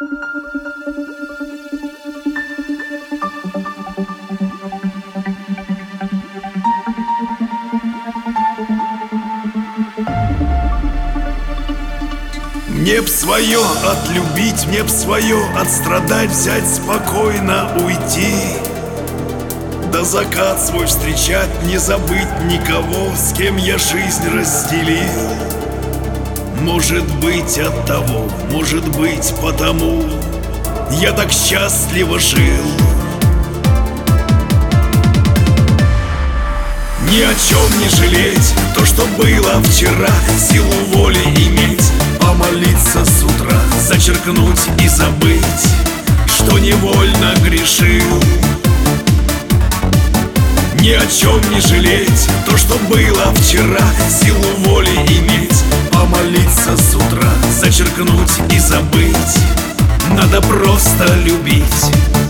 Мне б свое отлюбить, мне б свое отстрадать, взять спокойно, уйти. Да закат свой встречать, не забыть никого, с кем я жизнь разделил. Может быть от того, может быть потому я так счастливо жил. Ни о чем не жалеть, то, что было вчера, силу воли иметь, помолиться с утра, зачеркнуть и забыть, что невольно грешил. Ни о чем не жалеть, то, что было вчера, силу воли иметь, помолиться с утра, зачеркнуть и забыть. Надо просто любить.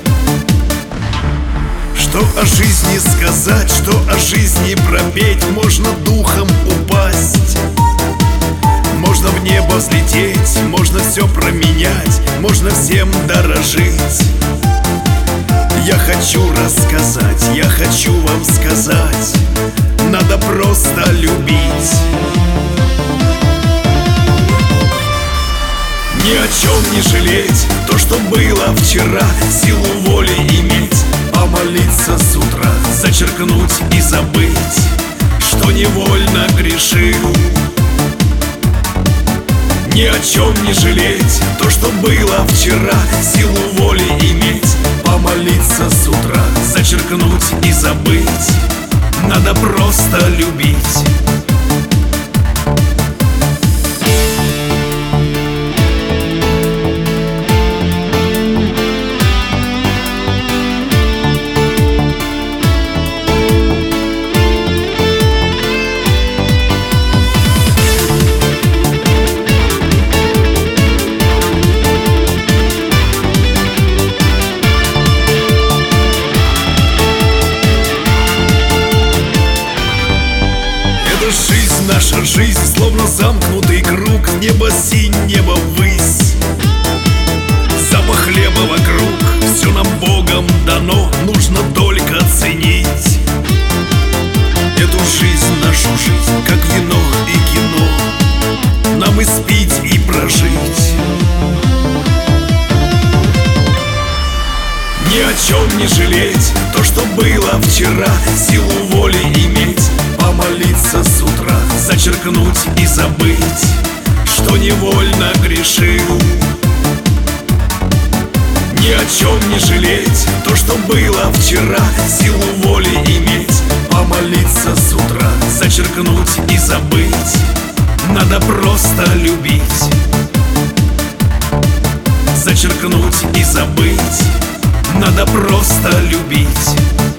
Что о жизни сказать, что о жизни пропеть, можно духом упасть, можно в небо взлететь, можно все променять, можно всем дорожить. Я хочу рассказать, я хочу вам сказать, надо просто любить. Ни о чем не жалеть, то, что было вчера, силу воли иметь, помолиться с утра, зачеркнуть и забыть, что невольно грешил. Ни о чем не жалеть, то, что было вчера, силу воли иметь, помолиться с утра, зачеркнуть и забыть. Надо просто любить. Жизнь, наша жизнь, словно замкнутый круг, небо синь, небо ввысь, запах хлеба вокруг, все нам Богом дано, нужно только ценить эту жизнь, нашу жизнь, как вино и кино, нам и спить, и прожить. Ни о чем не жалеть, то, что было вчера, силу воли иметь, помолиться с утра, зачеркнуть и забыть, что невольно грешил. Ни о чем не жалеть, то, что было вчера, силу воли иметь, помолиться с утра, зачеркнуть и забыть. Надо просто любить. Зачеркнуть и забыть. Надо просто любить.